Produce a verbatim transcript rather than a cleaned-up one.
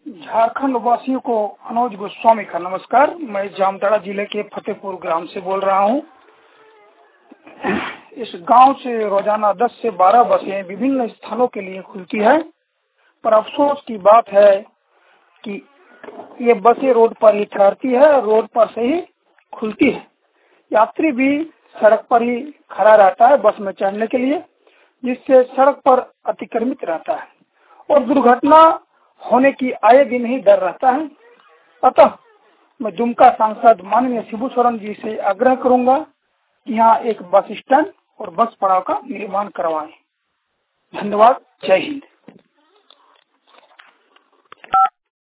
झारखंड वासियों को अनुज गोस्वामी का नमस्कार। मैं जामताड़ा जिले के फतेहपुर ग्राम से बोल रहा हूँ। इस गांव से रोजाना दस से बारह बसें विभिन्न स्थानों के लिए खुलती है, पर अफसोस की बात है कि ये बसें रोड पर ही ठहरती है, रोड पर से ही खुलती है। यात्री भी सड़क पर ही खड़ा रहता है बस में चढ़ने के लिए, जिससे सड़क पर अतिक्रमित रहता है और दुर्घटना होने की आए दिन ही डर रहता है। अतः मैं दुमका सांसद माननीय शिबू सोरेन जी से आग्रह करूंगा कि यहाँ एक बस स्टैंड और बस पड़ाव का निर्माण करवाएं। धन्यवाद। जय हिंद।